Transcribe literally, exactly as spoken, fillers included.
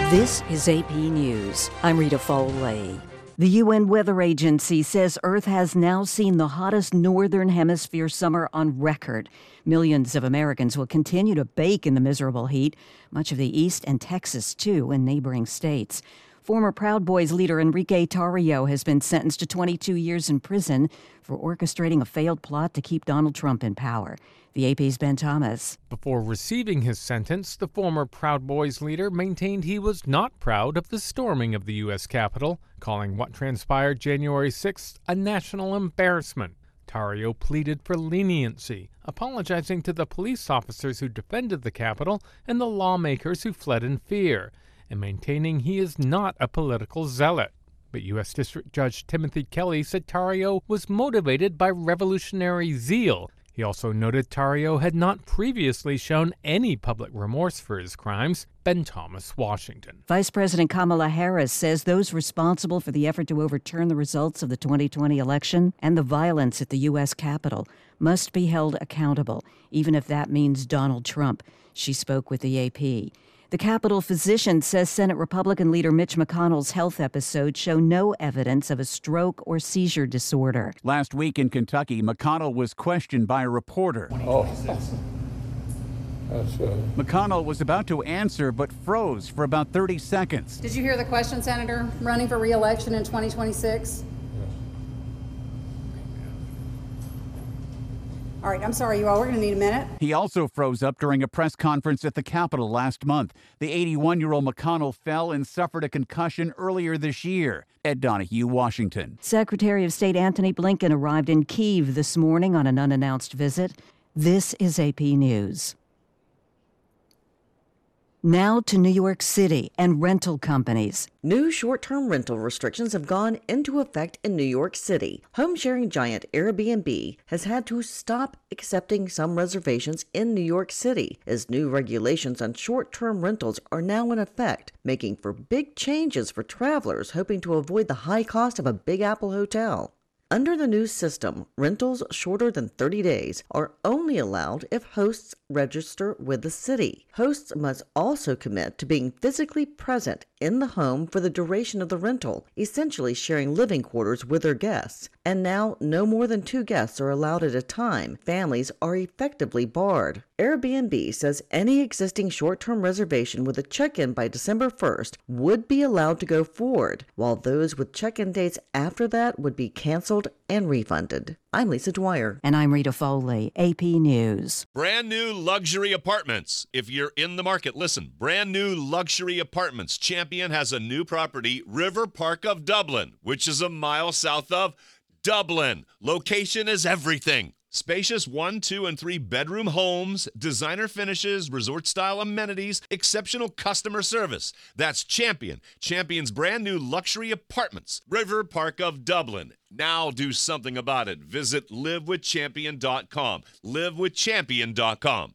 This is A P News. I'm Rita Foley. The U N Weather Agency says Earth has now seen the hottest northern hemisphere summer on record. Millions of Americans will continue to bake in the miserable heat, much of the East and Texas, too, and neighboring states. Former Proud Boys leader Enrique Tarrio has been sentenced to twenty-two years in prison for orchestrating a failed plot to keep Donald Trump in power. The A P's Ben Thomas. Before receiving his sentence, the former Proud Boys leader maintained he was not proud of the storming of the U S Capitol, calling what transpired January sixth a national embarrassment. Tarrio pleaded for leniency, apologizing to the police officers who defended the Capitol and the lawmakers who fled in fear, and maintaining he is not a political zealot. But U S District Judge Timothy Kelly said Tarrio was motivated by revolutionary zeal. He also noted Tarrio had not previously shown any public remorse for his crimes. Ben Thomas, Washington. Vice President Kamala Harris says those responsible for the effort to overturn the results of the twenty twenty election and the violence at the U S Capitol must be held accountable, even if that means Donald Trump. She spoke with the A P. The Capitol physician says Senate Republican leader Mitch McConnell's health episodes show no evidence of a stroke or seizure disorder. Last week in Kentucky, McConnell was questioned by a reporter. Oh. That's, uh... McConnell was about to answer but froze for about thirty seconds. Did you hear the question, Senator? Running for re-election in twenty twenty-six? All right, I'm sorry, you all. We're going to need a minute. He also froze up during a press conference at the Capitol last month. The eighty-one-year-old McConnell fell and suffered a concussion earlier this year. Ed Donahue, Washington. Secretary of State Antony Blinken arrived in Kyiv this morning on an unannounced visit. This is A P News. Now to New York City and rental companies. New short-term rental restrictions have gone into effect in New York City. Home-sharing giant Airbnb has had to stop accepting some reservations in New York City as new regulations on short-term rentals are now in effect, making for big changes for travelers hoping to avoid the high cost of a Big Apple hotel. Under the new system, rentals shorter than thirty days are only allowed if hosts register with the city. Hosts must also commit to being physically present in the home for the duration of the rental, essentially sharing living quarters with their guests. And now, no more than two guests are allowed at a time. Families are effectively barred. Airbnb says any existing short-term reservation with a check-in by December first would be allowed to go forward, while those with check-in dates after that would be canceled and refunded. I'm Lisa Dwyer. And I'm Rita Foley, A P News. Brand new luxury apartments. If you're in the market, listen. Brand new luxury apartments. Champion has a new property, River Park of Dublin, which is a mile south of Dublin. Location is everything. Spacious one, two, and three bedroom homes, designer finishes, resort-style amenities, exceptional customer service. That's Champion. Champion's brand new luxury apartments. River Park of Dublin. Now do something about it. Visit live with champion dot com. live with champion dot com.